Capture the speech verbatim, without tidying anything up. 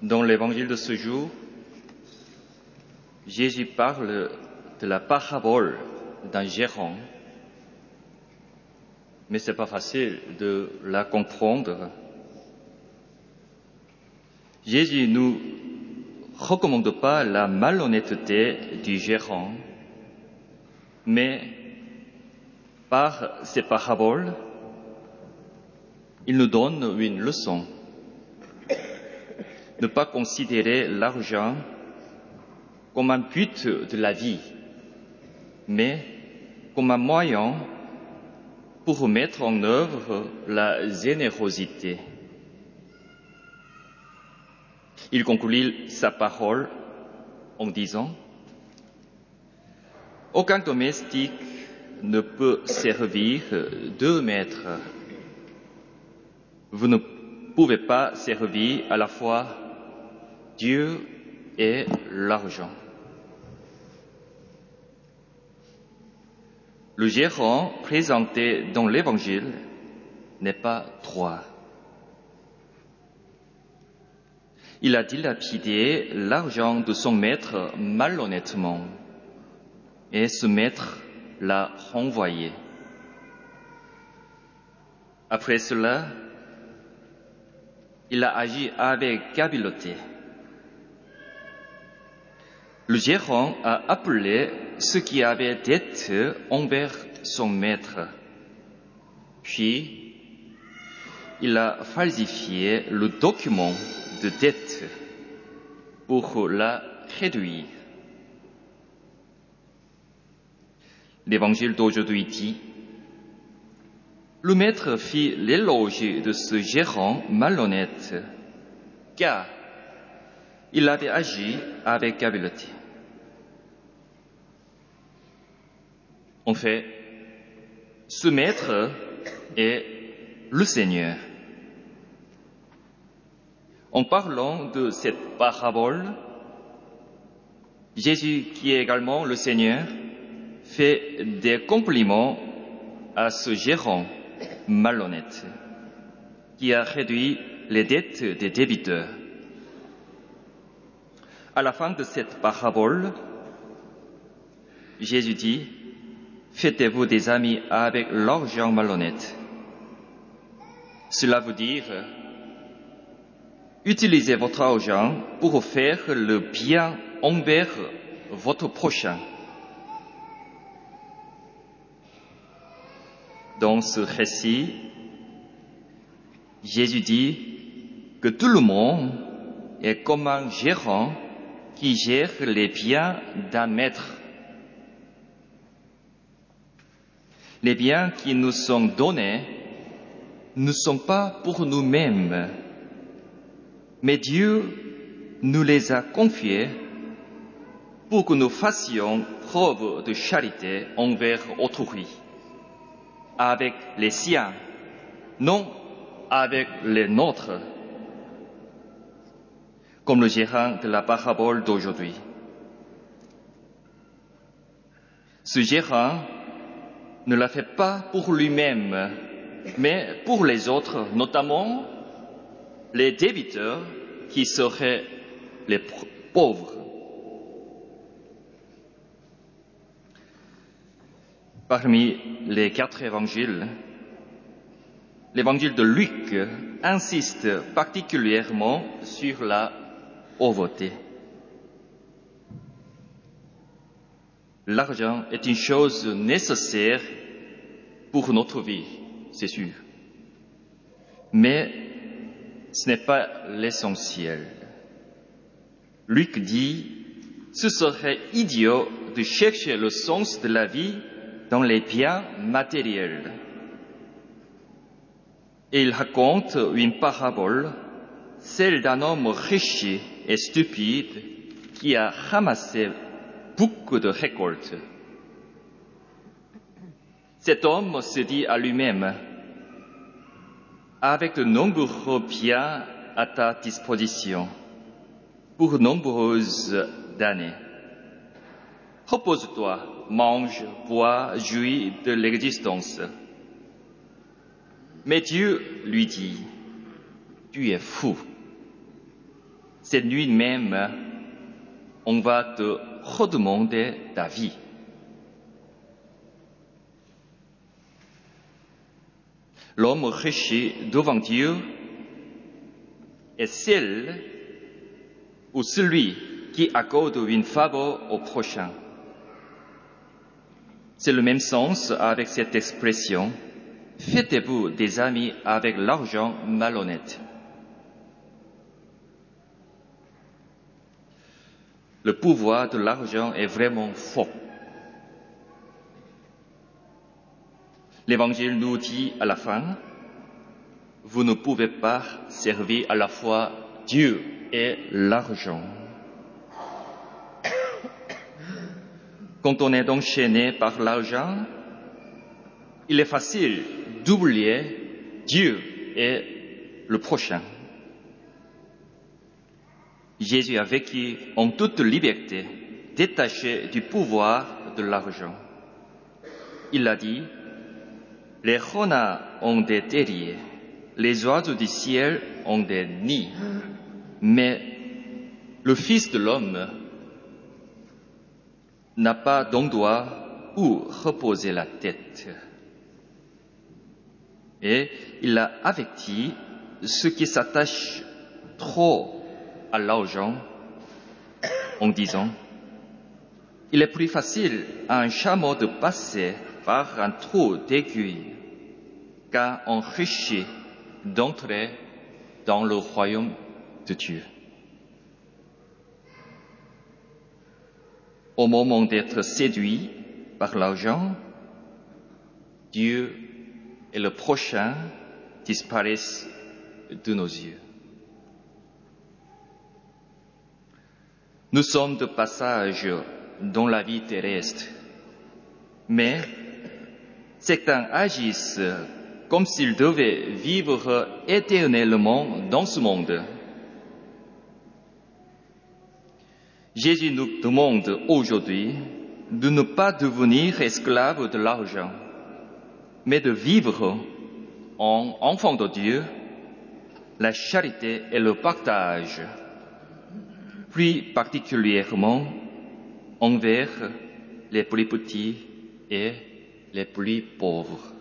Dans l'évangile de ce jour, Jésus parle de la parabole d'un gérant, mais ce n'est pas facile de la comprendre. Jésus ne nous recommande pas la malhonnêteté du gérant, mais par ces paraboles, il nous donne une leçon. Ne pas considérer l'argent comme un but de la vie, mais comme un moyen pour mettre en œuvre la générosité. Il conclut sa parole en disant « Aucun domestique ne peut servir deux maîtres. Vous ne pouvez pas servir à la fois Dieu et l'argent. » Le gérant présenté dans l'Évangile n'est pas droit. Il a dilapidé l'argent de son maître malhonnêtement et ce maître l'a renvoyé. Après cela, il a agi avec habileté. Le gérant a appelé ceux qui avaient dette envers son maître. Puis, il a falsifié le document de dette pour la réduire. L'évangile d'aujourd'hui dit « Le maître fit l'éloge de ce gérant malhonnête, car il avait agi avec habileté. » En fait, ce maître est le Seigneur. En parlant de cette parabole, Jésus, qui est également le Seigneur, fait des compliments à ce gérant malhonnête qui a réduit les dettes des débiteurs. À la fin de cette parabole, Jésus dit « Faites-vous des amis avec l'argent malhonnête ». Cela veut dire « Utilisez votre argent pour faire le bien envers votre prochain ». Dans ce récit, Jésus dit que tout le monde est comme un gérant qui gère les biens d'un maître. Les biens qui nous sont donnés ne sont pas pour nous-mêmes, mais Dieu nous les a confiés pour que nous fassions preuve de charité envers autrui, avec les siens, non avec les nôtres, comme le gérant de la parabole d'aujourd'hui. Ce gérant ne l'a fait pas pour lui-même, mais pour les autres, notamment les débiteurs qui seraient les pauvres. Parmi les quatre évangiles, l'évangile de Luc insiste particulièrement sur la pauvreté. L'argent est une chose nécessaire pour notre vie, c'est sûr. Mais ce n'est pas l'essentiel. Luc dit, ce serait idiot de chercher le sens de la vie dans les biens matériels. Et il raconte une parabole, celle d'un homme riche et stupide qui a ramassé beaucoup de récoltes. Cet homme se dit à lui-même, avec de nombreux biens à ta disposition pour nombreuses années, repose-toi, mange, bois, jouis de l'existence. Mais Dieu lui dit, tu es fou. cette nuit même, on va te redemander ta vie. L'homme riche devant Dieu est celle ou celui qui accorde une faveur au prochain. C'est le même sens avec cette expression « Faites-vous des amis avec l'argent malhonnête ». Le pouvoir de l'argent est vraiment fort. L'Évangile nous dit à la fin, vous ne pouvez pas servir à la fois Dieu et l'argent. Quand on est enchaîné par l'argent, il est facile d'oublier Dieu et le prochain. Jésus a vécu en toute liberté, détaché du pouvoir de l'argent. Il a dit, les renards ont des terriers, les oiseaux du ciel ont des nids, mais le Fils de l'homme n'a pas d'endroit où reposer la tête. Et il a averti ceux qui s'attachent trop à l'argent en disant, il est plus facile à un chameau de passer par un trou d'aiguille qu'à un riche d'entrer dans le royaume de Dieu. Au moment d'être séduit par l'argent, Dieu et le prochain disparaissent de nos yeux. Nous sommes de passage dans la vie terrestre, mais certains agissent comme s'ils devaient vivre éternellement dans ce monde. Jésus nous demande aujourd'hui de ne pas devenir esclaves de l'argent, mais de vivre en enfant de Dieu, la charité et le partage, plus particulièrement envers les plus petits et les plus pauvres.